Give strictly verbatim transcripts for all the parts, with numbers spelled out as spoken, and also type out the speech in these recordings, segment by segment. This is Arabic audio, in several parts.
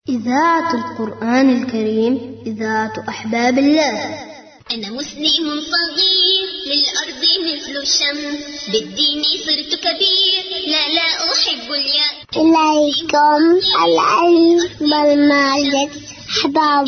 إذاعة القرآن الكريم، إذاعة أحباب الله. أنا مسلم صغير للأرض مثل الشمس، بالدين صرت كبير، لا لا أحب اليأس. إليكم العلم والمعرفة أحباب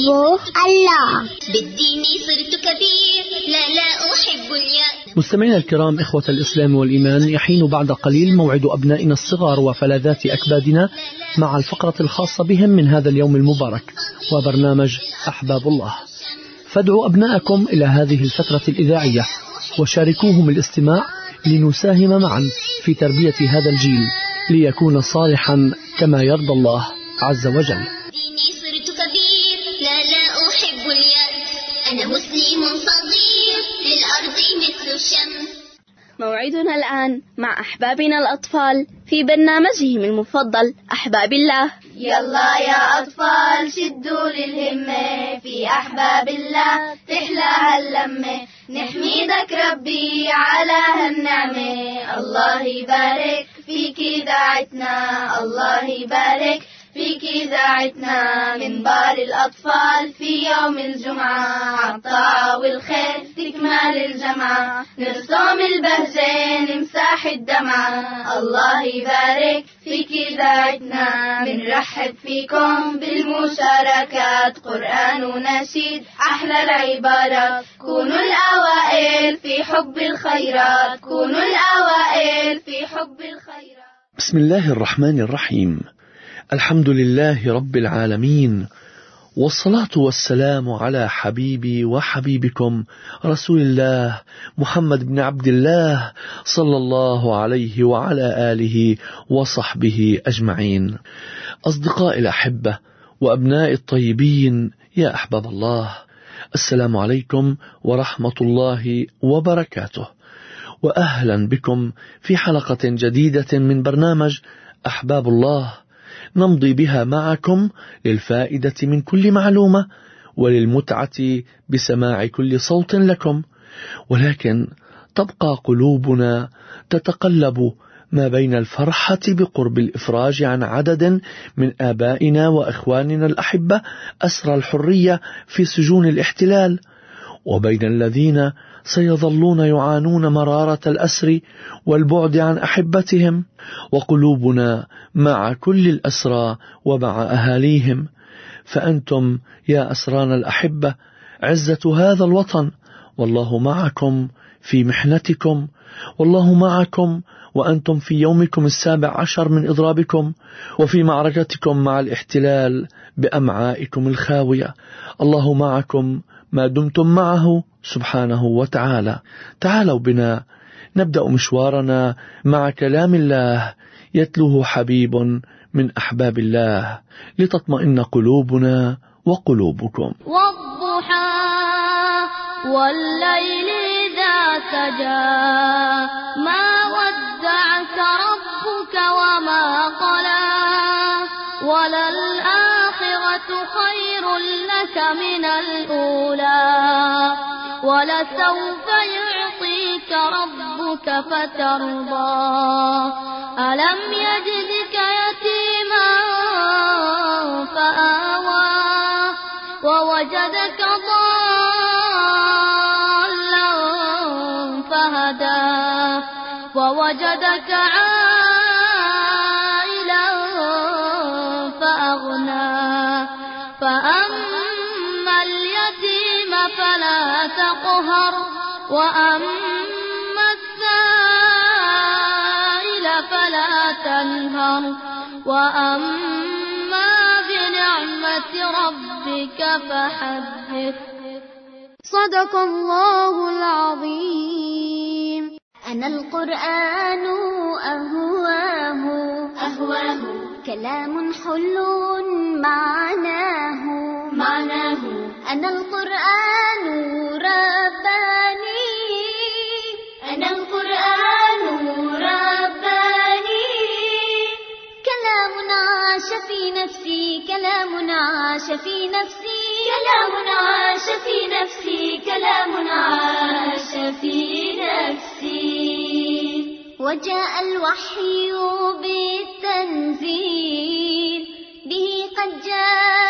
الله، بالدين صرت كبير، لا لا أحب اليأس. مستمعينا الكرام، إخوة الإسلام والإيمان، يحين بعد قليل موعد أبنائنا الصغار وفلذات أكبادنا مع الفقرة الخاصة بهم من هذا اليوم المبارك وبرنامج أحباب الله. فادعوا أبناءكم إلى هذه الفترة الإذاعية وشاركوهم الاستماع لنساهم معا في تربية هذا الجيل ليكون صالحا كما يرضى الله عز وجل. صرت كبير، لا لا أحب اليأس. أنا مسلم صغير للأرض مثل الشمس. موعدنا الآن مع أحبابنا الأطفال في برنامجهم المفضل أحباب الله. يلا يا أطفال شدوا للهمة، في أحباب الله تحلى هاللمة، نحمدك ربي على هالنعمة. الله يبارك فيك إذاعتنا، الله يبارك فيك إذاعتنا، من بار الأطفال في يوم الجمعة، عالطاعة والخير تكمل الجمعة، نرسم البهجة نمسح الدمعة. الله يبارك فيك إذاعتنا، بنرحب فيكم بالمشاركات، قرآن ونشيد أحلى العبارات، كونوا الأوائل في حب الخيرات، كونوا الأوائل في حب الخيرات. بسم الله الرحمن الرحيم. الحمد لله رب العالمين، والصلاة والسلام على حبيبي وحبيبكم رسول الله محمد بن عبد الله صلى الله عليه وعلى آله وصحبه أجمعين. أصدقائي الأحبة وأبناء الطيبين يا أحباب الله، السلام عليكم ورحمة الله وبركاته، وأهلا بكم في حلقة جديدة من برنامج أحباب الله، نمضي بها معكم للفائدة من كل معلومة وللمتعة بسماع كل صوت لكم. ولكن تبقى قلوبنا تتقلب ما بين الفرحة بقرب الإفراج عن عدد من آبائنا وإخواننا الأحبة أسرى الحرية في سجون الاحتلال، وبين الذين سيظلون يعانون مرارة الأسر والبعد عن أحبتهم، وقلوبنا مع كل الأسرى ومع أهاليهم. فأنتم يا أسرانا الأحبة عزة هذا الوطن، والله معكم في محنتكم، والله معكم وأنتم في يومكم السابع عشر من إضرابكم وفي معركتكم مع الاحتلال بأمعائكم الخاوية. الله معكم ما دمتم معه سبحانه وتعالى. تعالوا بنا نبدأ مشوارنا مع كلام الله يتلوه حبيب من أحباب الله لتطمئن قلوبنا وقلوبكم. والضحى والليل إذا سجى، ما ودعك ربك وما قلى، وللآخرة خير لك من الأولى، ولسوف يعطيك ربك فترضى. ألم يجدك يتيما فآوى، ووجدك ضالا فهدى، ووجدك عائلا فأغنى. فأما اليتيم فلا تقهر، وأما السائل فلا تنهر، وأما بنعمة ربك فحدث. صدق الله العظيم. أنا القرآن أهواه أهواه، كلام حلو معناه معناه. أنا القرآن رباني، أنا القرآن رباني، كلام عاش في نفسي، كلام عاش في نفسي، كلام عاش في نفسي، كلام عاش في نفسي. وجاء الوحي بالتنزيل، به قد جاء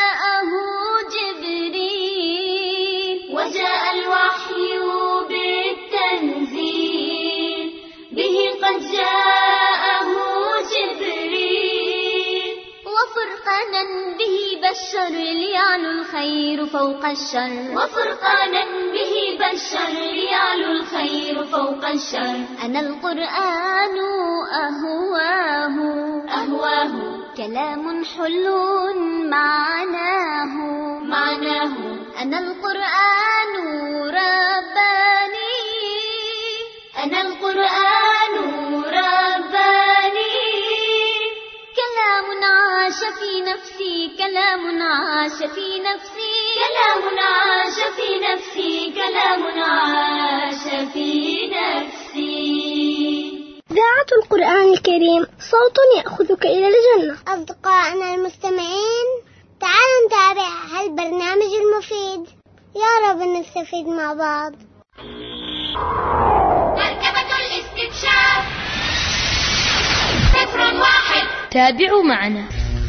وقرآنا به بشر ليعلو الخير فوق الشر وفرقانا به بشر ليعلو الخير فوق الشر أنا القرآن أهواه أهواه كلام حلو معناه معناه أنا القرآن رباني أنا القرآن رباني كلام عاش في نفسي كلام عاش في نفسي كلام عاش في نفسي كلام عاش في نفسي. إذاعة القرآن الكريم صوت يأخذك إلى الجنة. أصدقائنا المستمعين، تعالوا نتابع هالبرنامج المفيد، يا رب نستفيد مع بعض. مركبة الاستكشاف صفر واحد. تابعوا معنا.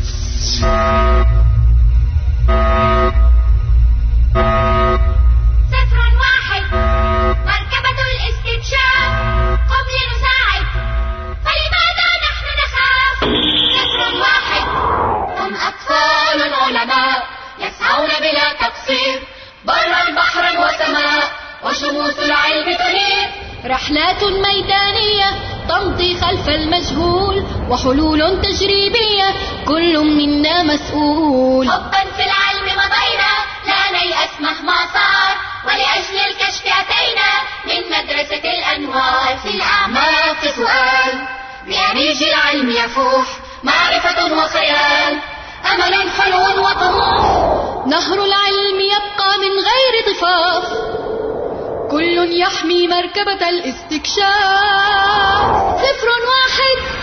صفر واحد. مركبة الاستكشاف قم لنساعد، فلماذا نحن نخاف؟ صفر واحد. هم أطفال علماء يسعون بلا تقصير برا البحر وسماء، وشموس العلم تنير. رحلات ميدانية تمضي خلف المجهول، وحلول تجريبية كل منا مسؤول. حبا في العلم مضينا لا نيأس مهما صار، ولأجل الكشف أتينا من مدرسة الأنوار. في الأعماق سؤال بأريج العلم يفوح، معرفة وخيال أمل حلو وطموح. نهر العلم يبقى من غير ضفاف، كل يحمي مركبة الاستكشاف. صفر واحد.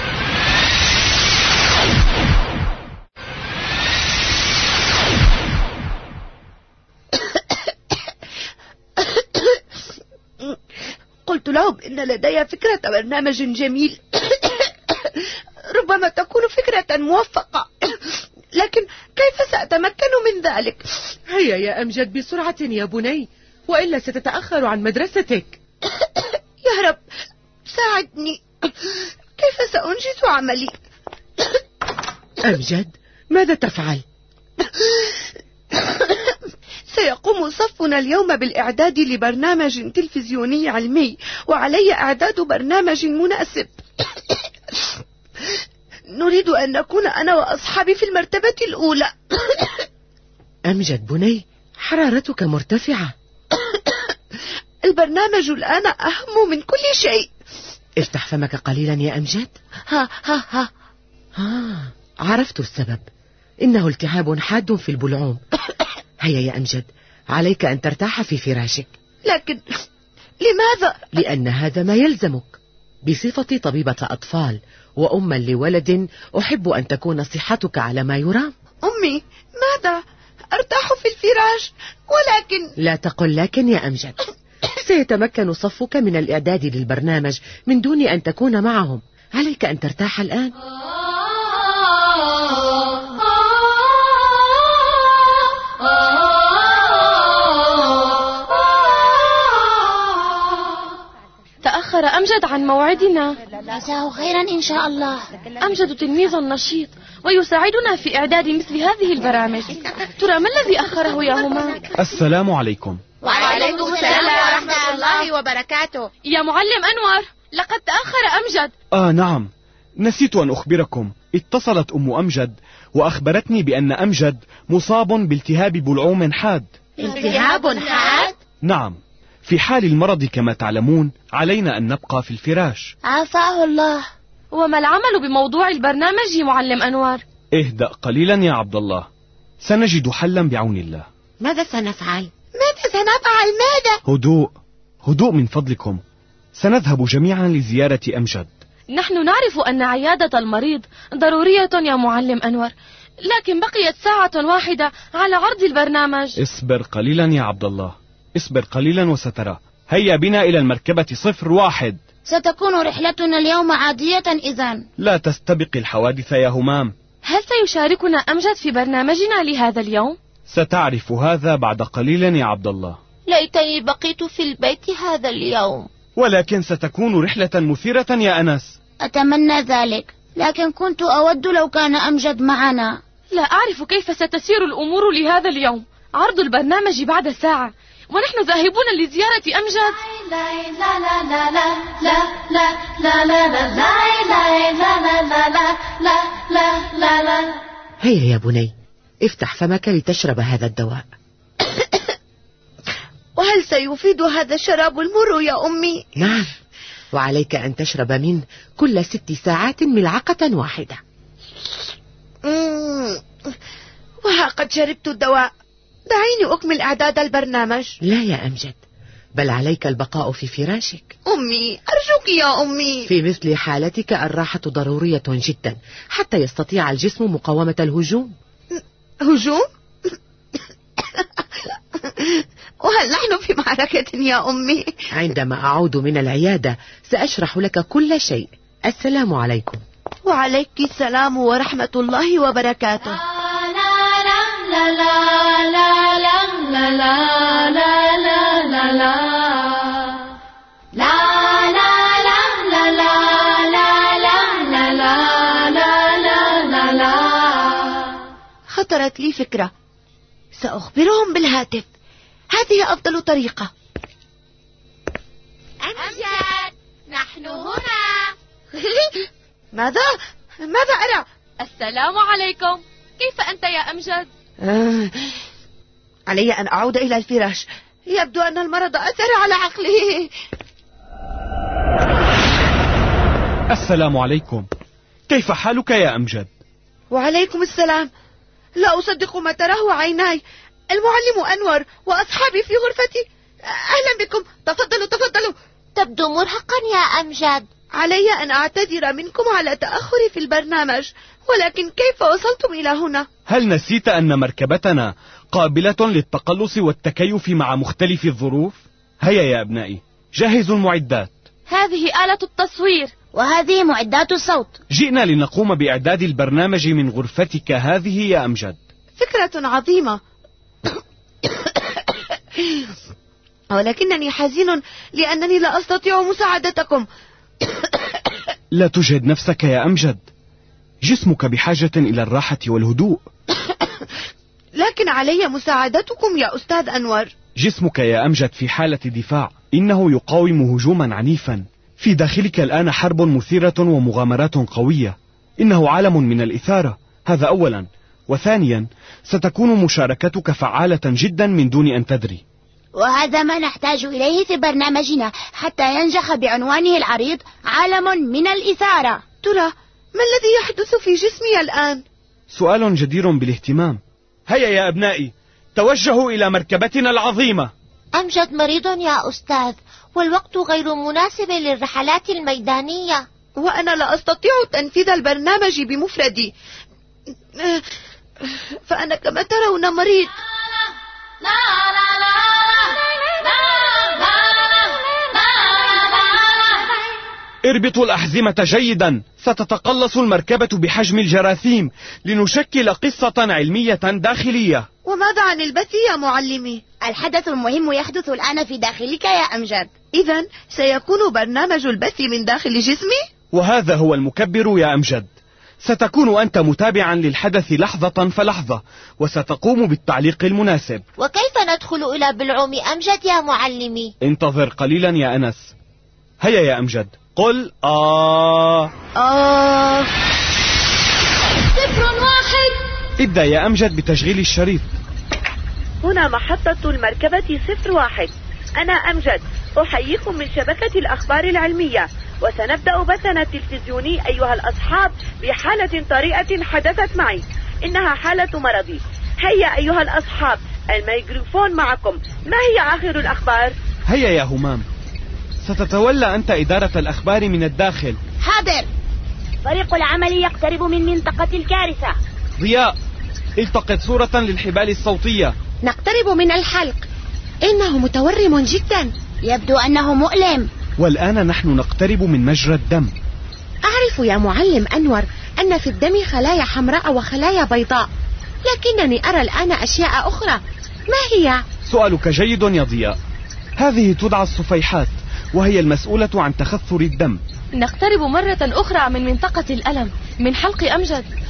قلت لهم إن لدي فكرة برنامج جميل ربما تكون فكرة موفقة، لكن كيف سأتمكن من ذلك؟ هيا يا أمجد بسرعة يا بني، وإلا ستتأخر عن مدرستك. يا رب ساعدني، كيف سأنجز عملي؟ أمجد ماذا تفعل؟ سيقوم صفنا اليوم بالإعداد لبرنامج تلفزيوني علمي، وعلي إعداد برنامج مناسب. نريد أن نكون أنا وأصحابي في المرتبة الأولى. أمجد بني، حرارتك مرتفعة. البرنامج الآن أهم من كل شيء. افتح فمك قليلا يا أمجد. ها ها ها ها عرفت السبب، إنه التهاب حاد في البلعوم. هيا يا أمجد، عليك أن ترتاح في فراشك. لكن لماذا؟ لأن هذا ما يلزمك. بصفتي طبيبة أطفال وأما لولد، أحب أن تكون صحتك على ما يرام. أمي، ماذا؟ أرتاح في الفراش، ولكن... لا تقل لكن يا أمجد. سيتمكن صفك من الإعداد للبرنامج من دون أن تكون معهم. عليك أن ترتاح الآن. تأخر أمجد عن موعدنا. جزاه خيرا إن شاء الله. أمجد تلميذ نشيط ويساعدنا في إعداد مثل هذه البرامج. ترى ما الذي أخره يا همام؟ السلام عليكم. وعليكم السلام ورحمة الله وبركاته. يا معلم أنور، لقد تأخر أمجد. آه نعم، نسيت أن أخبركم. اتصلت أم أمجد وأخبرتني بأن أمجد مصاب بالتهاب بلعوم حاد. التهاب حاد؟ نعم، في حال المرض كما تعلمون علينا أن نبقى في الفراش. عافاه الله. وما العمل بموضوع البرنامج معلم أنور؟ اهدأ قليلا يا عبد الله، سنجد حلا بعون الله. ماذا سنفعل؟ ماذا سنفعل؟ ماذا؟ هدوء هدوء من فضلكم. سنذهب جميعا لزيارة أمجد. نحن نعرف أن عيادة المريض ضرورية يا معلم أنور، لكن بقيت ساعة واحدة على عرض البرنامج. اصبر قليلا يا عبد الله، اصبر قليلا وسترى. هيا بنا إلى المركبة صفر واحد. ستكون رحلتنا اليوم عادية إذن. لا تستبق الحوادث يا همام. هل سيشاركنا أمجد في برنامجنا لهذا اليوم؟ ستعرف هذا بعد قليل يا عبد الله. ليتني بقيت في البيت هذا اليوم. ولكن ستكون رحلة مثيرة يا أنس. أتمنى ذلك، لكن كنت أود لو كان أمجد معنا. لا أعرف كيف ستسير الأمور لهذا اليوم. عرض البرنامج بعد ساعة ونحن ذاهبون لزيارة أمجد. هيا يا بني، افتح فمك لتشرب هذا الدواء. وهل سيفيد هذا الشراب المر يا أمي؟ نعم، وعليك أن تشرب منه كل ست ساعات ملعقة واحدة. مم. وها قد شربت الدواء، دعيني أكمل إعداد البرنامج. لا يا أمجد، بل عليك البقاء في فراشك. أمي أرجوك يا أمي. في مثل حالتك الراحة ضرورية جدا حتى يستطيع الجسم مقاومة الهجوم. هجوم؟ وهل نحن في معركة يا أمي؟ عندما أعود من العيادة سأشرح لك كل شيء. السلام عليكم. وعليك السلام ورحمة الله وبركاته. لا لا لا لا لا لا لا لا لا لا لا لا لا لا لا لا لا. خطرت لي فكرة، سأخبرهم بالهاتف، هذه أفضل طريقة. أمجد، نحن هنا. ماذا؟ ماذا أرى؟ السلام عليكم، كيف أنت يا أمجد؟ آه. علي أن أعود إلى الفراش، يبدو أن المرض أثر على عقلي. السلام عليكم، كيف حالك يا أمجد؟ وعليكم السلام. لا أصدق ما تراه عيناي، المعلم أنور وأصحابي في غرفتي. أهلا بكم، تفضلوا تفضلوا. تبدو مرهقا يا أمجد. علي أن أعتذر منكم على تأخري في البرنامج، ولكن كيف وصلتم إلى هنا؟ هل نسيت أن مركبتنا قابلة للتقلص والتكيف مع مختلف الظروف؟ هيا يا أبنائي، جهزوا المعدات. هذه آلة التصوير وهذه معدات الصوت. جئنا لنقوم بإعداد البرنامج من غرفتك هذه يا أمجد. فكرة عظيمة. ولكنني حزين لأنني لا أستطيع مساعدتكم. لا تجهد نفسك يا أمجد، جسمك بحاجة إلى الراحة والهدوء. لكن علي مساعدتكم يا أستاذ أنور. جسمك يا أمجد في حالة دفاع، إنه يقاوم هجوما عنيفا. في داخلك الآن حرب مثيرة ومغامرات قوية، إنه عالم من الإثارة، هذا أولا. وثانيا، ستكون مشاركتك فعالة جدا من دون أن تدري، وهذا ما نحتاج إليه في برنامجنا حتى ينجح بعنوانه العريض عالم من الإثارة. ترى ما الذي يحدث في جسمي الآن؟ سؤال جدير بالاهتمام. هيا يا أبنائي، توجهوا إلى مركبتنا العظيمة. أمجد مريض يا أستاذ، والوقت غير مناسب للرحلات الميدانية. وأنا لا أستطيع تنفيذ البرنامج بمفردي، فأنا كما ترون مريض. لا لا لا اربطوا الأحزمة جيدا، ستتقلص المركبة بحجم الجراثيم لنشكل قصة علمية داخلية. وماذا عن البث يا معلمي؟ الحدث المهم يحدث الآن في داخلك يا أمجد. إذن سيكون برنامج البث من داخل جسمي؟ وهذا هو المكبر يا أمجد، ستكون أنت متابعا للحدث لحظة فلحظة، وستقوم بالتعليق المناسب. وكيف ندخل إلى بلعوم أمجد يا معلمي؟ انتظر قليلا يا أنس. هيا يا أمجد، قل آه. آه. صفر واحد. ابدأ يا أمجد بتشغيل الشريط. هنا محطة المركبة صفر واحد، أنا أمجد، أحييكم من شبكة الأخبار العلمية، وسنبدأ بثنا التلفزيوني أيها الأصحاب بحالة طريئة حدثت معي، إنها حالة مرضي. هيا أيها الأصحاب، الميكروفون معكم، ما هي آخر الأخبار؟ هيا يا همام، ستتولى أنت إدارة الأخبار من الداخل. حاضر. فريق العمل يقترب من منطقة الكارثة. ضياء، التقط صورة للحبال الصوتية. نقترب من الحلق، إنه متورم جدا، يبدو أنه مؤلم. والآن نحن نقترب من مجرى الدم. أعرف يا معلم أنور أن في الدم خلايا حمراء وخلايا بيضاء، لكنني أرى الآن أشياء أخرى، ما هي؟ سؤالك جيد يا ضياء، هذه تدعى الصفيحات، وهي المسؤولة عن تخثر الدم. نقترب مرة أخرى من منطقة الألم، من حلق أمجد،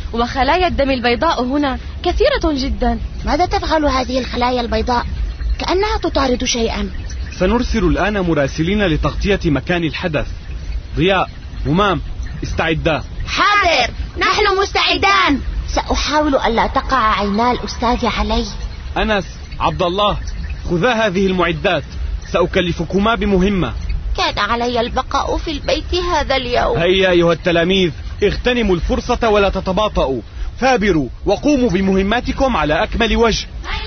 وخلايا الدم البيضاء هنا كثيرة جدا. ماذا تفعل هذه الخلايا البيضاء؟ كأنها تطارد شيئا. سنرسل الآن مراسلين لتغطية مكان الحدث. ضياء، همام، استعدا. حاضر، نحن مستعدان. سأحاول ألا تقع عينا الأستاذ علي. أنس، عبد الله، خذا هذه المعدات، سأكلفكما بمهمة. كان علي البقاء في البيت هذا اليوم. هيا أيها التلاميذ، اغتنموا الفرصة ولا تتباطؤوا، ثابروا وقوموا بمهماتكم على أكمل وجه.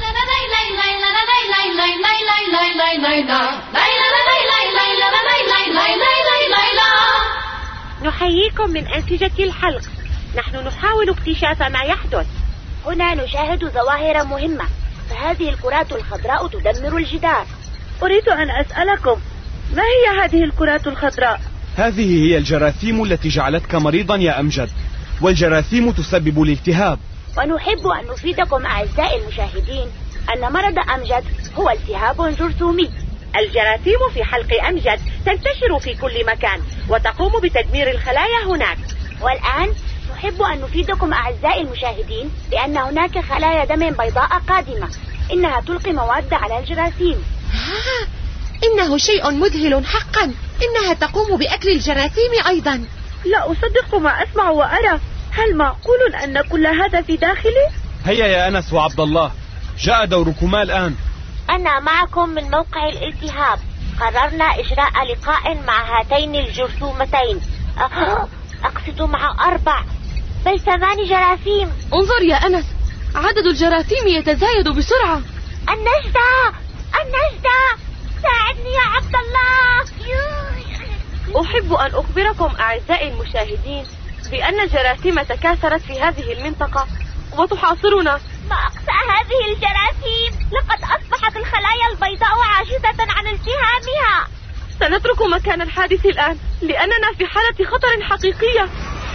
نحييكم من أنسجة الحلق. نحن نحاول اكتشاف ما يحدث. هنا نشاهد ظواهر مهمة، فهذه الكرات الخضراء تدمر الجدار. أريد أن أسألكم، ما هي هذه الكرات الخضراء؟ هذه هي الجراثيم التي جعلتك مريضا يا أمجد، والجراثيم تسبب الالتهاب. ونحب أن نفيدكم أعزائي المشاهدين أن مرض أمجد هو التهاب جرثومي. الجراثيم في حلق أمجد تنتشر في كل مكان وتقوم بتدمير الخلايا هناك. والآن نحب أن نفيدكم أعزائي المشاهدين بأن هناك خلايا دم بيضاء قادمة، إنها تلقي مواد على الجراثيم. آه، إنه شيء مذهل حقا، إنها تقوم بأكل الجراثيم أيضا. لا أصدق ما أسمع وأرى. هل معقول أن كل هذا في داخلي؟ هيا يا أنس وعبد الله، جاء دوركما الآن. أنا معكم من موقع الالتهاب. قررنا إجراء لقاء مع هاتين الجرثومتين، أقصد مع أربع بل ثمان جراثيم. انظر يا أنس، عدد الجراثيم يتزايد بسرعة. النجدة النجدة، ساعدني يا عبد الله. أحب أن أخبركم أعزائي المشاهدين بأن الجراثيم تكاثرت في هذه المنطقة وتحاصرنا. ما أقسى هذه الجراثيم، لقد أصبحت الخلايا البيضاء عاجزة عن التهامها. سنترك مكان الحادث الآن لأننا في حالة خطر حقيقية.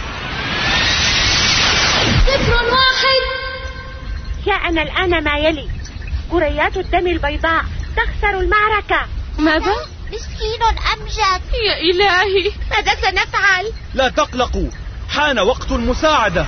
صفر واحد. جاءنا الآن ما يلي: كريات الدم البيضاء تخسر المعركة. ماذا؟ مسكين أمجد. يا إلهي، ماذا سنفعل؟ لا تقلقوا، حان وقت المساعدة.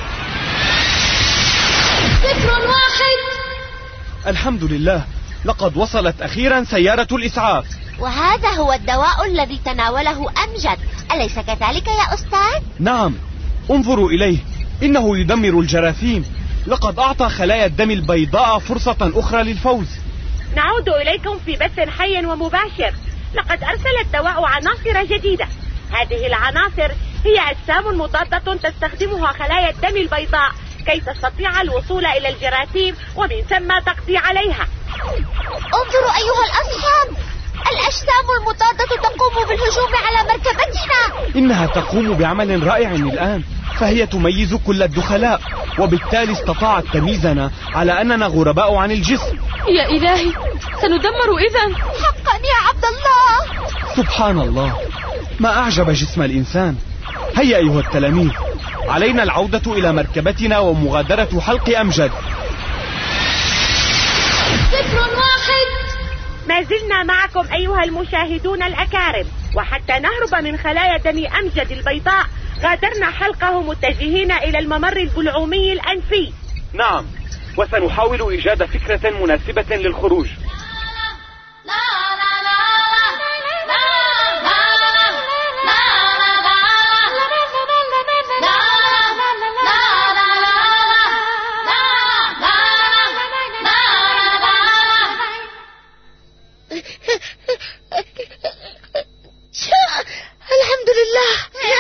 صفر واحد. الحمد لله، لقد وصلت أخيرا سيارة الإسعاف. وهذا هو الدواء الذي تناوله أمجد، أليس كذلك يا أستاذ؟ نعم، انظروا إليه، إنه يدمر الجراثيم. لقد أعطى خلايا الدم البيضاء فرصة أخرى للفوز. نعود إليكم في بث حي ومباشر. لقد أرسل الدواء عناصر جديدة. هذه العناصر هي أجسام مضادة تستخدمها خلايا الدم البيضاء كي تستطيع الوصول إلى الجراثيم ومن ثم تقضي عليها. انظروا أيها الأصحاب، الأجسام المضادة تقوم بالهجوم على مركبتنا. إنها تقوم بعمل رائع الآن، فهي تميز كل الدخلاء، وبالتالي استطاعت تمييزنا على أننا غرباء عن الجسم. يا إلهي، سندمر إذن. حقا يا عبد الله. سبحان الله، ما أعجب جسم الإنسان. هيا أيها التلاميذ، علينا العودة إلى مركبتنا ومغادرة حلق أمجد. صفر واحد. ما زلنا معكم أيها المشاهدون الأكارم، وحتى نهرب من خلايا دم أمجد البيضاء غادرنا حلقه متجهين إلى الممر البلعومي الأنفي. نعم، وسنحاول إيجاد فكرة مناسبة للخروج. الحمد لله،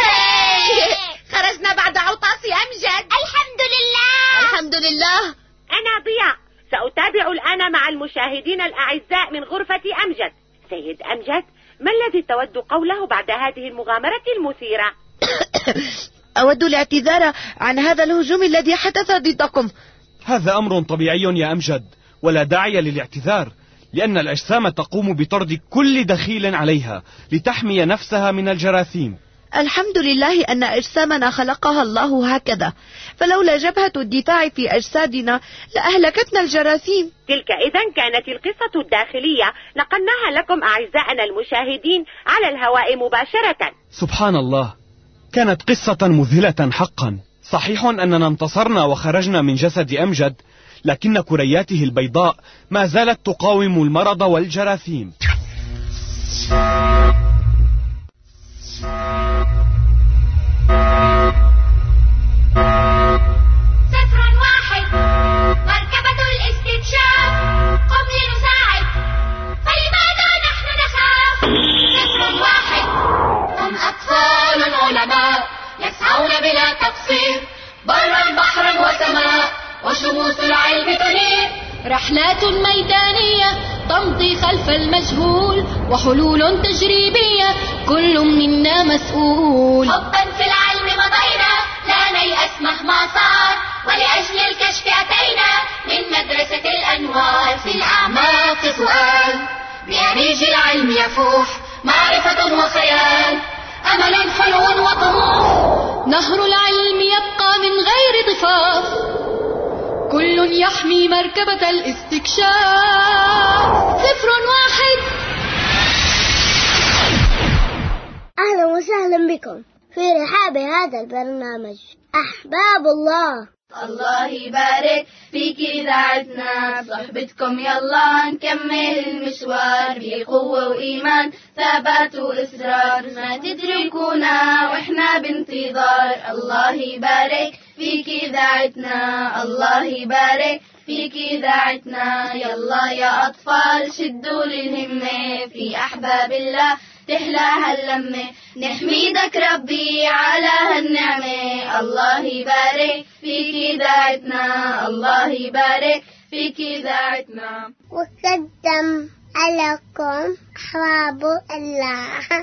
خرجنا بعد عطاس أمجد. الحمد لله الحمد لله. أنا ضياء، سأتابع الآن مع المشاهدين الأعزاء من غرفة أمجد. سيد أمجد، ما الذي تود قوله بعد هذه المغامرة المثيرة؟ أود الاعتذار عن هذا الهجوم الذي حدث ضدكم. هذا أمر طبيعي يا أمجد، ولا داعي للاعتذار، لأن الأجسام تقوم بطرد كل دخيل عليها لتحمي نفسها من الجراثيم. الحمد لله أن أجسامنا خلقها الله هكذا، فلولا جبهة الدفاع في أجسادنا لأهلكتنا الجراثيم. تلك إذن كانت القصة الداخلية، نقلناها لكم أعزائنا المشاهدين على الهواء مباشرة. سبحان الله، كانت قصة مذهلة حقا. صحيح أننا انتصرنا وخرجنا من جسد أمجد، لكن كرياته البيضاء ما زالت تقاوم المرض والجراثيم. صفر واحد، مركبة الاستكشاف، قم لنساعد، فلماذا نحن نخاف؟ صفر واحد، هم أطفال علماء يسعون بلا تقصير برا بحرا وسماء، وشموس العلم تنير. رحلات ميدانية تمضي خلف المجهول، وحلول تجريبية كل منا مسؤول. حبا في العلم مضينا، لا نيأس مهما صار، ولأجل الكشف أتينا من مدرسة الأنوار. في الأعماق سؤال، بأريج العلم يفوح معرفة وخيال، أمل حلو وطموح. نهر العلم يبقى من غير ضفاف، كل يحمي مركبة الاستكشاف. صفر واحد. أهلا وسهلا بكم في رحاب هذا البرنامج أحباب الله. الله يبارك فيك إذاعتنا، بصحبتكم يلا نكمل المشوار بقوة وإيمان ثبات وإصرار، ما تدركونا وإحنا بانتظار. الله يبارك فيك إذاعتنا، الله يبارك فيك إذاعتنا. يلا يا أطفال شدوا للهمة، في أحباب الله تحلى هاللمة، نحميدك ربي على هالنعمة. الله يبارك فيك إذاعتنا، الله يبارك فيك إذاعتنا. وقدم عليكم أحباب الله.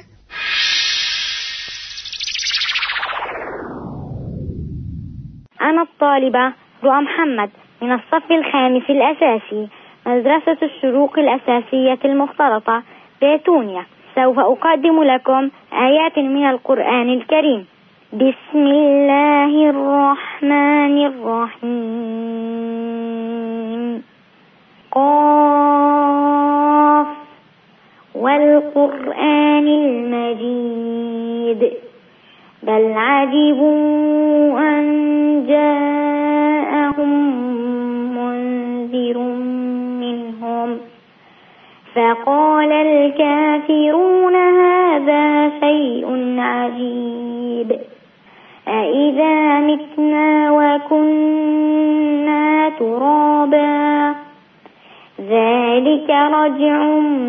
أنا الطالبة رؤى محمد من الصف الخامس الأساسي، مدرسة الشروق الأساسية المختلطة بيتونيا. سوف أقدم لكم آيات من القرآن الكريم. بسم الله الرحمن الرحيم. قاف والقرآن المجيد، بل عجبوا أن جاءهم منذر منهم، فقال الكافرون هذا شيء عجيب، أإذا متنا وكنا ترابا ذلك رجع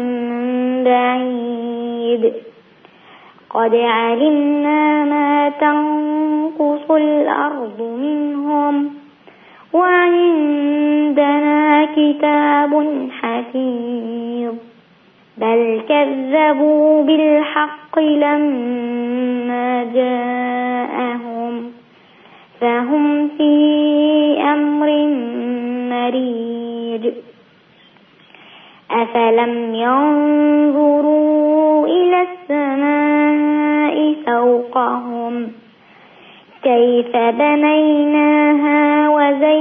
بعيد، قد علمنا ما تنقص الأرض منهم وعندنا كتاب حفيظ، بل كذبوا بالحق لما جاءهم فهم في أمر مريج. أفلم ينظروا إلى السماء فوقهم كيف بنيناها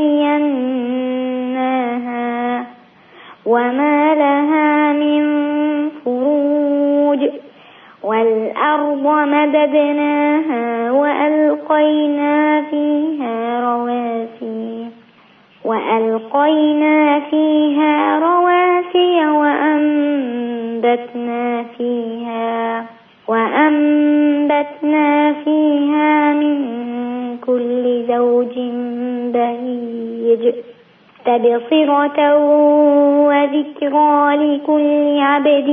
وزيناها وما لها من فروج، والأرض مددناها وألقينا فيها رواسي وألقينا فيها رواسي وأنبتنا فيها وأنبتنا فيها من كل زوج بهيج، تبصرة وذكرى لكل عبد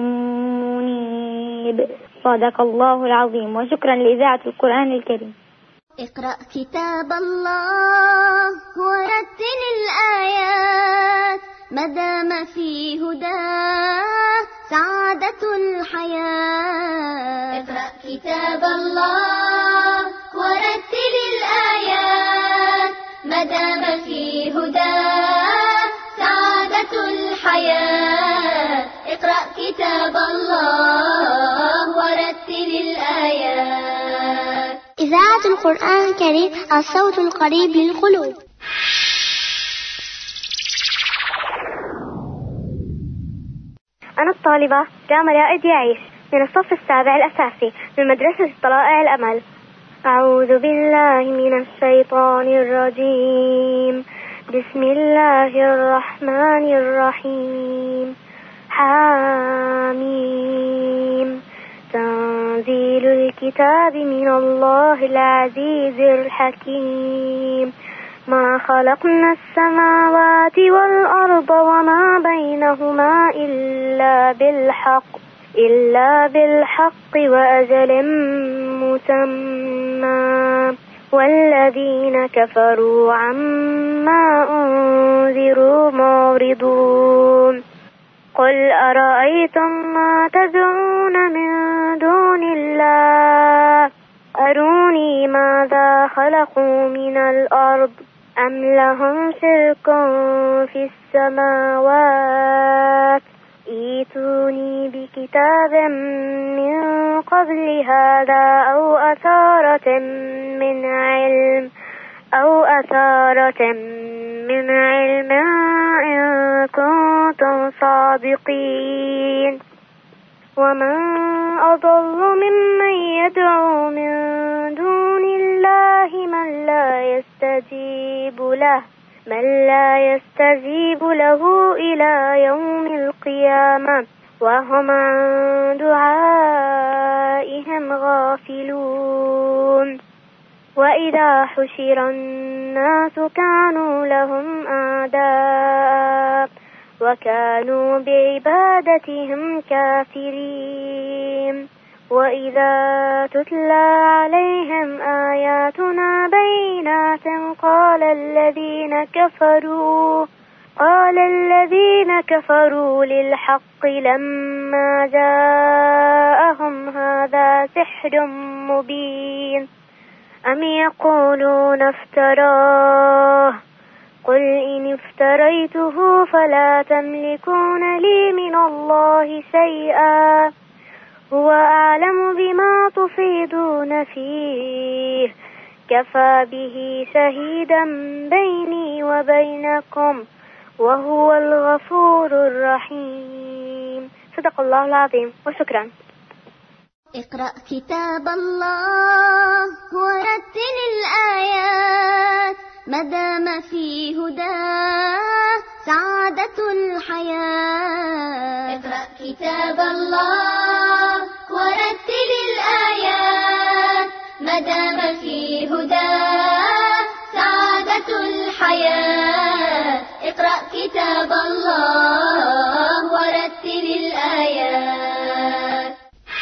منيب. صدق الله العظيم، وشكرا لإذاعة القرآن الكريم. اقرأ كتاب الله ورتل الآيات، مدام في هداه سعادة الحياة. اقرأ كتاب الله ورتل الآيات، مدام في هداه سعادة الحياة. اقرأ كتاب الله ورتل الآيات. إذاعة القرآن الكريم، الصوت القريب للقلوب. أنا الطالبة جامل يائد يعيش من الصف السابع الأساسي من مدرسة طلائع الأمل. أعوذ بالله من الشيطان الرجيم. بسم الله الرحمن الرحيم. حاميم. تنزيل الكتاب من الله العزيز الحكيم. ما خلقنا السماوات والأرض وما بينهما إلا بالحق إلا بالحق وأجل مسمى والذين كفروا عما أنذروا معرضون. قل أرأيتم ما تدعون من دون الله أروني ماذا خلقوا من الأرض أم لهم شرك في السماوات ائتوني بكتاب من قبل هذا أو أثارة من علم أو أثارة من علم إن كنتم صادقين. ومن أضل ممن يدعو من دون الله من لا يستجيب له من لا يستجيب له إلى يوم القيامة وهم عن دعائهم غافلون. وإذا حشر الناس كانوا لهم أعداء وكانوا بعبادتهم كافرين. وإذا تتلى عليهم آياتنا بينات قال الذين كفروا قال الذين كفروا للحق لما جاءهم هذا سحر مبين أم يقولون افتراه قل إن افتريته فلا تملكون لي من الله شيئا هو أعلم بما تفيضون فيه كفى به شهيدا بيني وبينكم وهو الغفور الرحيم. صدق الله العظيم وشكرا. اقرأ كتاب الله ورتل الآيات ما دام في هداه سعادة الحياة. اقرأ كتاب الله ورتل الآيات ما دام في هداه سعادة الحياة. اقرأ كتاب الله ورتل الآيات.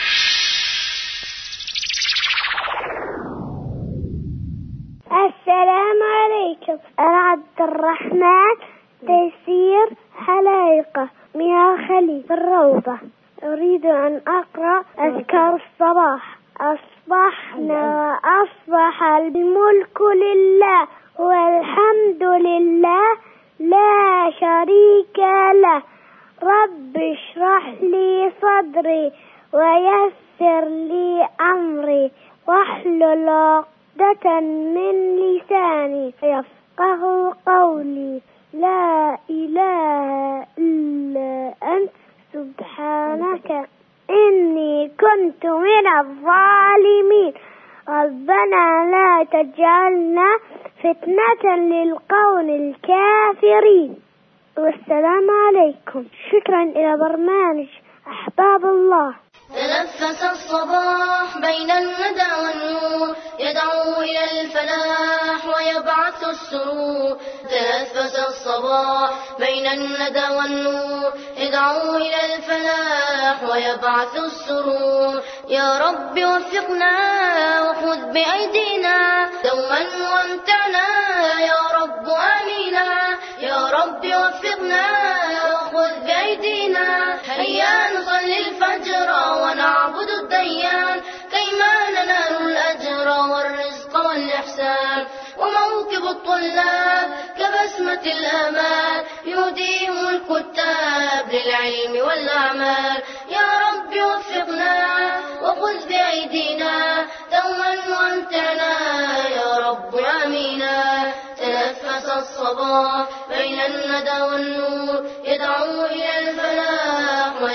السلام عليكم. أنا عبد الرحمن تيسير حلايقة من الخليج الروضة. أريد أن أقرأ أذكار الصباح. أصبحنا أصبح الملك لله والحمد لله لا شريك له. رب اشرح لي صدري ويسر لي أمري واحلل عقدة من لساني يفقه قولي. لا إله إلا أنت سبحانك إني كنت من الظالمين. ربنا لا تجعلنا فتنة للقوم الكافرين. والسلام عليكم. شكرا إلى برنامج أحباب الله. تنفس الصباح بين الندى والنور يدعو إلى الفلاح ويبعث السرور. تنفس الصباح بين الندى والنور يدعو إلى الفلاح ويبعث السرور. يا رب وفقنا وخذ بأيدينا دوما وامتعنا يا رب آمينا. يا رب وفقنا وخذ بأيدينا هيا نصلي الفجر ونعبد الديان كيما ننال الأجر والرزق والإحسان. وموكب الطلاب كبسمة الآمال يهديهم الكتاب للعلم والأعمال. يا رب وفقنا وخذ بأيدينا دوما وامتعنا يا رب آمينا. تنفس الصباح بين الندى والنور يدعو إلى الفلاح ويبعث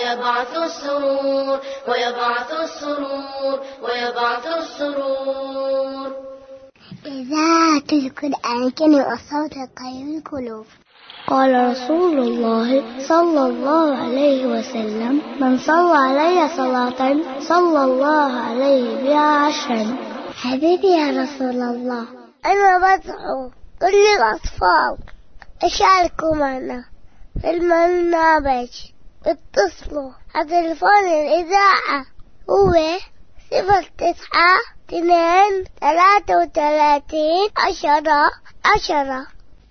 ويبعث السرور ويبعث السرور ويبعث السرور. إذاعة القرآن الكريم الصوت القريب القلوب. قال رسول الله صلى الله عليه وسلم: من صلى علي صلاة صلى الله عليه بها عشرا. حبيبي يا رسول الله، أنا بدعو كل الأطفال اشاركوا معنا في البرنامج. اتصلوا على تليفون الإذاعة هو صفر تسعة اثنين ثلاثة وثلاثين عشرة عشرة.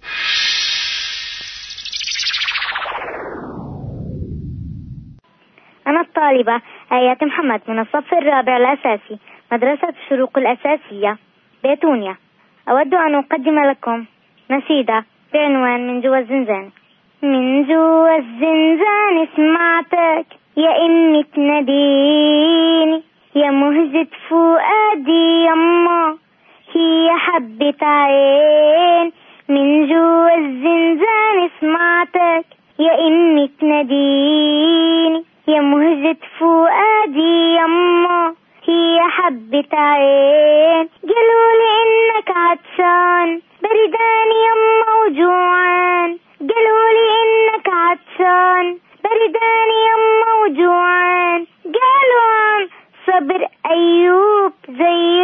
أنا الطالبة آيات محمد من الصف الرابع الأساسي مدرسة الشروق الأساسية بيتونيا. أود أن أقدم لكم نشيدة بعنوان من جوا الزنزان. من جوا الزنزان سمعتك يا إمي تناديني، يا مهجة فؤادي يما هي حبة عين. من جوا الزنزان سمعتك يا إمي تناديني، يا مهجة فؤادي يما هي حبة عين. قالولي إنك عطشان بردان يما وجوعان، قالولي إنك عطشان بردان يما وجوعان. قالوا عن صبر أيوب زي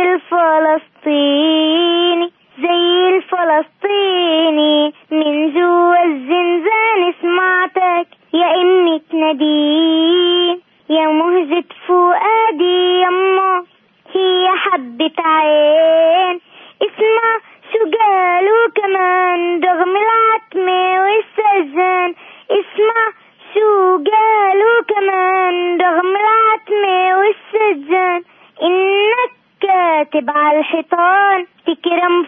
الفلسطيني زي الفلسطيني. من جوا الزنزان سمعتك يا إمي تنادين، يا مهجة فؤادي يما هي حبة عين. اسمع شو قالوا كمان رغم العتمة والسجن، اسمع شو قالوا كمان رغم العتمة والسجن. إنك كاتب على الحيطان تكرم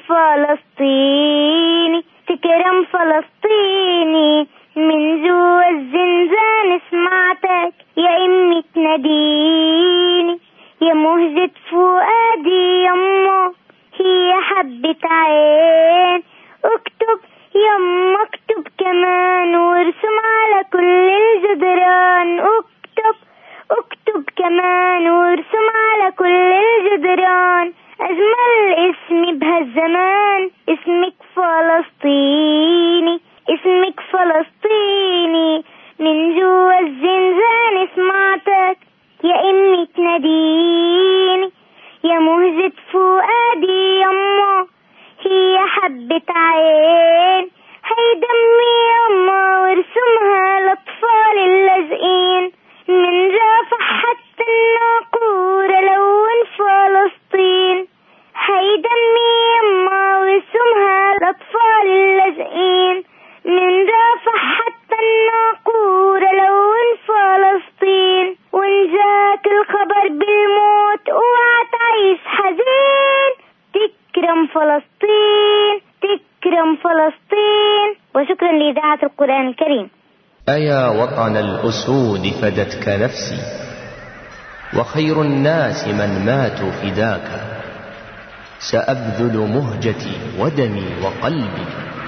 فلسطيني تكرم فلسطيني. من جوا الزنزان سمعتك يا إمي تناديني، يا مهجة فؤادي يما هي حبة عين. اكتب يما اكتب كمان وارسم على كل الجدران. اكتب اكتب كمان وارسم على كل الجدران. أجمل اسم بهالزمان اسمك فلسطيني اسمك فلسطيني. من جوا الزنزان سمعتك يا إمي تناديني، يا مهجة فؤادي يما هي حبة عين. هي دمي يما وارسمها الأطفال اللاجئين، من رافح حتى الناقورة لون فلسطين. هي دمي يما وارسمها الأطفال اللاجئين، من رافح حتى الناقورة لون فلسطين. وإن جاك الخبر بالموت اوعى تعيش حزين، تكرم فلسطين تكرم فلسطين. وشكرا لإذاعة القرآن الكريم. أيا وطن الأسود فدتك نفسي، وخير الناس من ماتوا فداك. سأبذل مهجتي ودمي وقلبي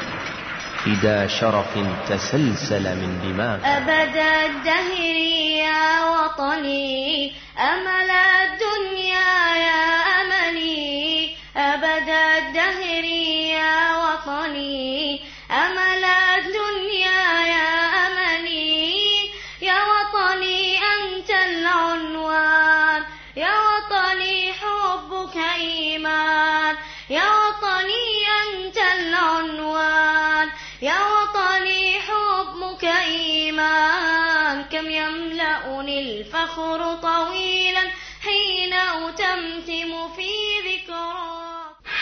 فدا شرف تسلسل من دماك. أبد الدهر يا وطني أمل الدنيا يا أملي. أبد الدهر يا وطني أمل الدنيا يا أملي. يا وطني أنت العنوان، يا وطني حبك إيمان. يا وطني أنت العنوان، يا وطني حبك إيمان. كم يملأني الفخر طويلا حين أتمتم في ذكراك.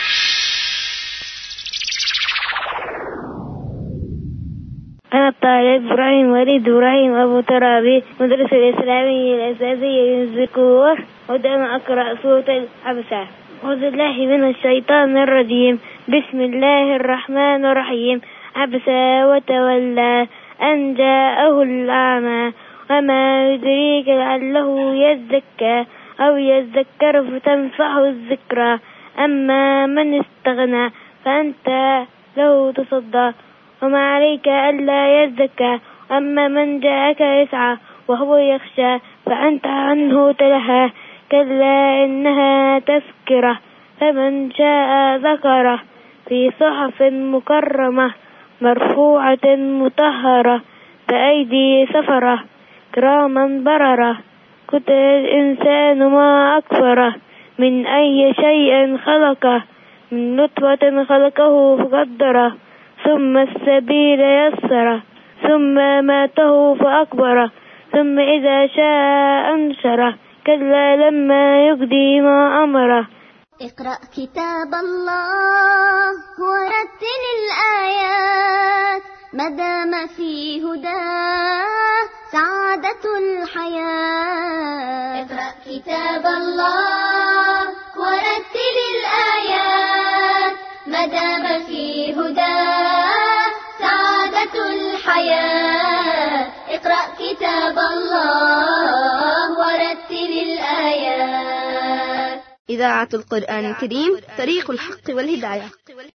أنا الطالب إبراهيم وليد إبراهيم أبو ترابي مدرسة الإسلامية الأساسية للذكور. ودأنا أقرأ سورة الحبشة. أعوذ بالله من الشيطان الرجيم. بسم الله الرحمن الرحيم. عبس وتولى أن جاءه الأعمى وما يدريك لعله يزكى أو يذكر فتنفعه الذكرى. أما من استغنى فأنت له تصدى وما عليك ألا يزكى. أما من جاءك يسعى وهو يخشى فأنت عنه تلهى كلا إنها تذكرة فمن شاء ذكره في صحف مكرمة مرفوعة مطهرة بأيدي سفرة كراما بررة كتب الإنسان ما أكفره من أي شيء خلقه من نطفة خلقه فقدره ثم السبيل يسره ثم ماته فأكبره ثم إذا شاء أنشره كلا لما يقضي ما أمره. اقرأ كتاب الله ورتل الآيات ما دام في هداه سعادة الحياة. اقرأ كتاب الله ورتل الآيات ما دام في هداه سعادة الحياة. اقرأ كتاب الله ورتل الآيات. إذاعة القرآن الكريم طريق الحق والهداية.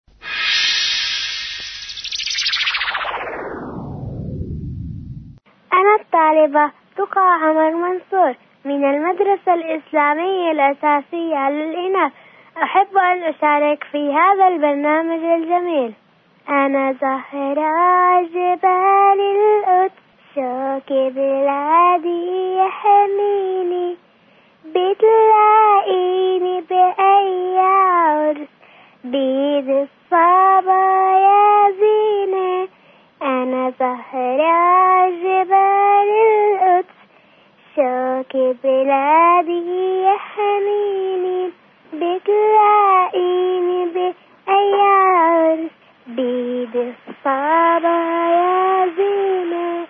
أنا الطالبة تقى عمر منصور من المدرسة الإسلامية الأساسية للإناث. أحب أن أشارك في هذا البرنامج الجميل. أنا زهرة جبال القدس شوكي بلادي يحميني بتلاقيني بأي عرس بيد الصبا يا زينة. أنا زهرة جبال القدس شوكي بلادي يحميني بتلاقيني بأي عرس بيد الصبا يا زينة.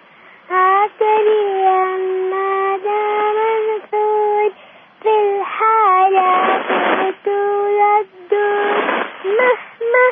عطري عنا دام نسود في الحالة طول الدور مهما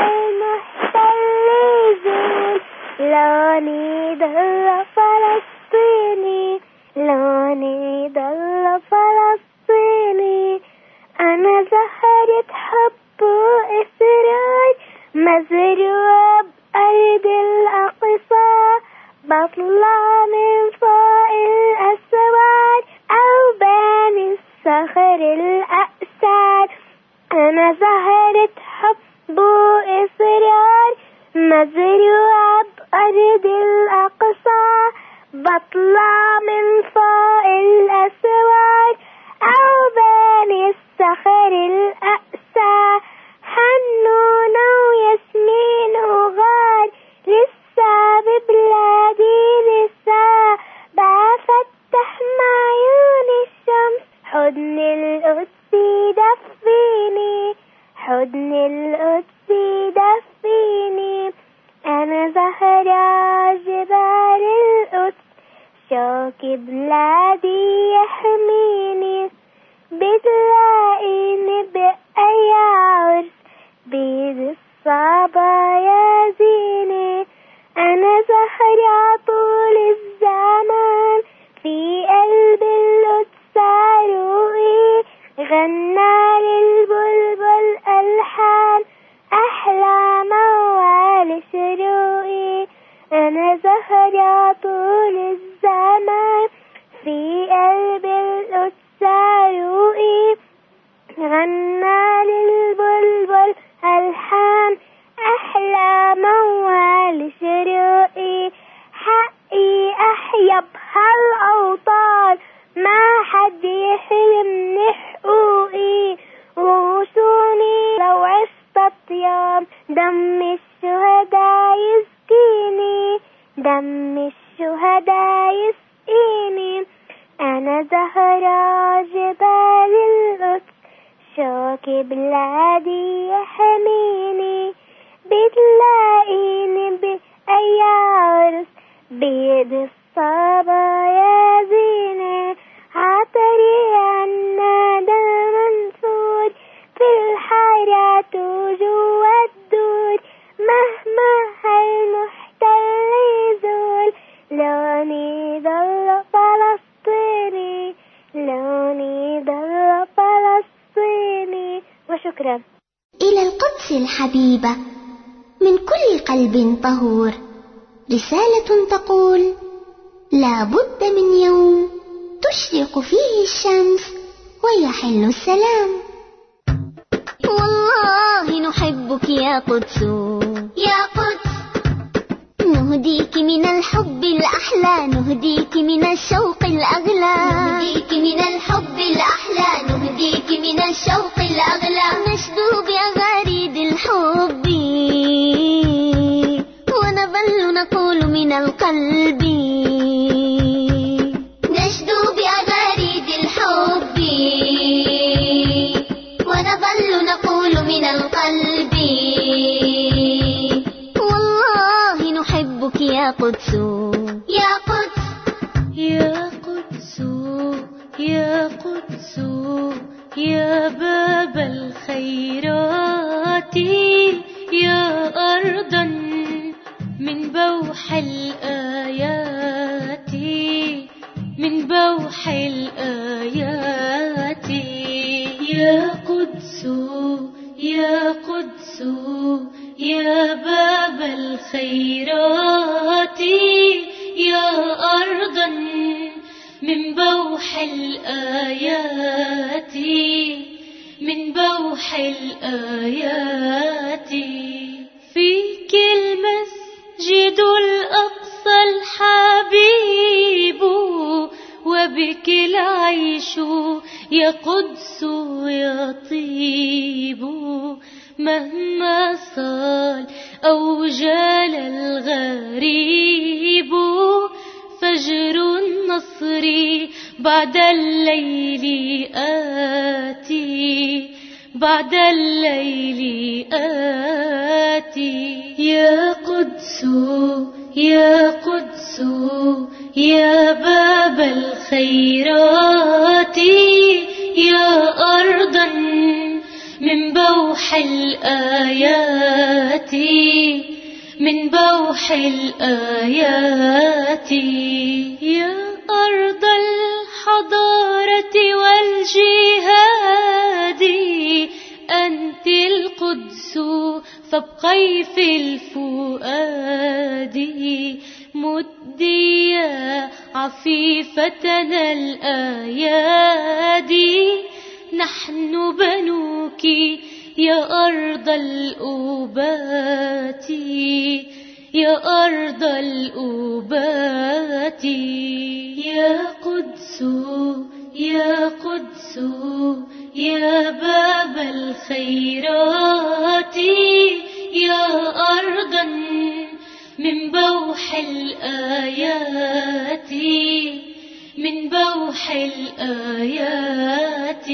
المحتل يزول لوني ضل فلسطيني لوني ضل فلسطيني. أنا زهرة حب وإصرار مزروعة بأرض الأقصى بطلع من فوق الأسوار أو بين الصخر الأقسار. أنا زهرة حب وإصرار مزروعة بأرض الأقصى بطلع من فوق الأسوار أو بين الصخر الأقسار. حنونة وياسمين وغار لسه ببلادي لسه بفتح معيون الشمس حضن القدس دفيني حضن القدس دفيني. أنا زهرة جبال القدس شوكي بلادي يحميني بتلاقيني بأي عرس بيد الصبا يا زينة. أنا زهرة طول الزمان في قلب القدس عروقي غنى للبلبل ألحان أحلى موال شروقي. أنا زهرة طول الزمان في قلب القدس عروقي غنى للبلبل ألحان أحلى موال شروقي. حقي أحيا بهالأوطان ما حد يحرمني حقوقي ووصوني لو عشت طيام دم الشهداء يسقيني دم الشهداء يسقيني. أنا زهرة جبال القدس شوكي بلادي يحميني بتلاقيني بأي عرس بيد الصبا يا زينة. عطري عنا دم منثور في الحارات وجوا الدور مهما هالمحتل يزول لوني ضل فلسطيني لوني ضل فلسطيني. وشكرا. إلى القدس الحبيبة من كل قلب طهور رسالة تقول لا بد من يوم تشرق فيه الشمس ويحل السلام. والله نحبك يا قدس يا قدس، نهديك من الحب الأحلى، نهديك من الشوق الأغلى، نهديك من الحب الأحلى، نهديك من الشوق الأغلى. نشدو بأغاريد الحب ونظل نقول من القلب، نشدو بأغاريد الحب ونظل نقول من القلب. والله نحبك يا قدس يا قدس، يا قدس يا قدس يا باب الخيرات، يا أرضا من بوح الآيات، من بوح الآيات. يا قدس يا قدس يا باب الخيرات، يا أرضا من بوح الآيات، من بوح الآيات. فيك المسجد الأقصى الحبيب، وبك العيش يا قدس يطيب. مهما صال أو جال الغريب، فجر النصر بعد الليل آتي، بعد الليل آتي. يا قدس يا قدس يا باب الخيرات، يا أرضا من بوح الآيات، من بوح الآيات. يا أرض الحضارة والجهاد، أنت القدس فابقي في الفؤاد. مدي يا عفيفتنا الأيادي، نحن بنوك يا أرض الأوبات، يا أرض الأوبات. يا قدس يا قدس يا باب الخيرات، يا أرضا من بوح الآيات، من بوح الآيات.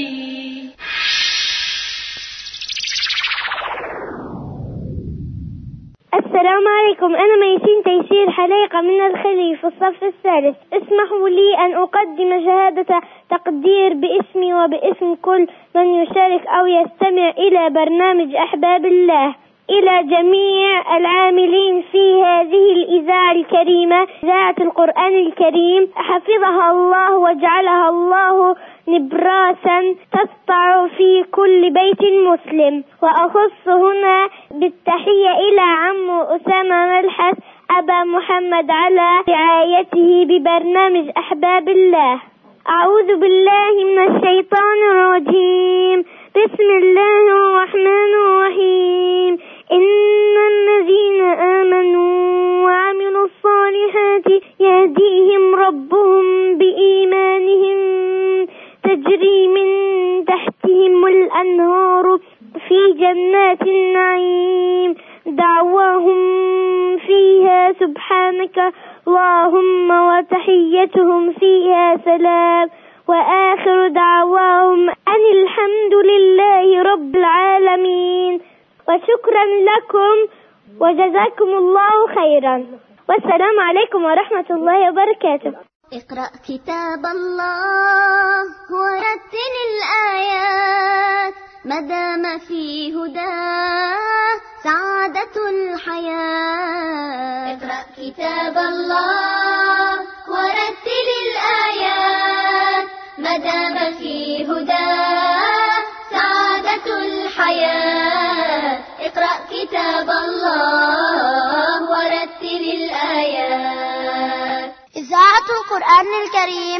السلام عليكم، أنا ميسين تيسير حليقة من الخليل في الصف الثالث. اسمحوا لي أن أقدم شهادة تقدير باسمي وباسم كل من يشارك أو يستمع إلى برنامج أحباب الله، إلى جميع العاملين في هذه الإذاعة الكريمة، إذاعة القرآن الكريم، حفظها الله وجعلها الله نبراسا تسطع في كل بيت مسلم. وأخص هنا بالتحية إلى عم أسامة ملحس أبا محمد على رعايته ببرنامج أحباب الله. أعوذ بالله من الشيطان الرجيم، بسم الله الرحمن الرحيم. إن الذين آمنوا وعملوا الصالحات يهديهم ربهم بإيمانهم، تجري من تحتهم الأنهار في جنات النعيم، دعواهم فيها سبحانك اللهم وتحيتهم فيها سلام، وآخر دعواهم أن الحمد لله رب العالمين. وشكرا لكم وجزاكم الله خيرا، والسلام عليكم ورحمة الله وبركاته. اقرأ كتاب الله ورتل الآيات، مدام في هداه سعادة الحياة. اقرأ كتاب الله ورتل الآيات، مدام في هداه سعادة الحياة. اقرأ كتاب الله ورتل الآيات. إذاعة القرآن الكريم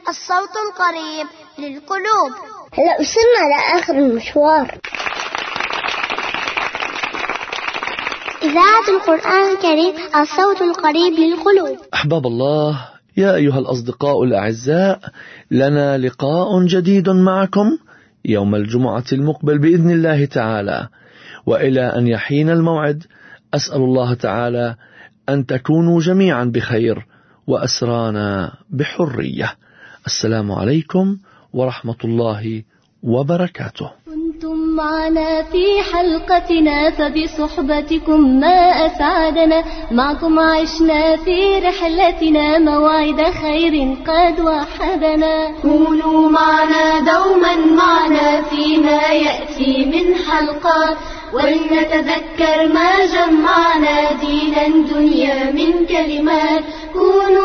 الصوت القريب للقلوب. هلا وصلنا لآخر المشوار. إذاعة القرآن الكريم الصوت القريب للقلوب. أحباب الله، يا أيها الأصدقاء الأعزاء، لنا لقاء جديد معكم يوم الجمعة المقبل بإذن الله تعالى، وإلى أن يحين الموعد أسأل الله تعالى أن تكونوا جميعا بخير وأسرانا بحرية. السلام عليكم ورحمة الله وبركاته. كنتم معنا في حلقتنا فبصحبتكم ما أسعدنا، معكم عشنا في رحلتنا موعد خير قد وحدنا. كونوا معنا دوما معنا فيما يأتي من حلقات، ولنتذكر ما جمعنا دينا دنيا من كلمات. كونوا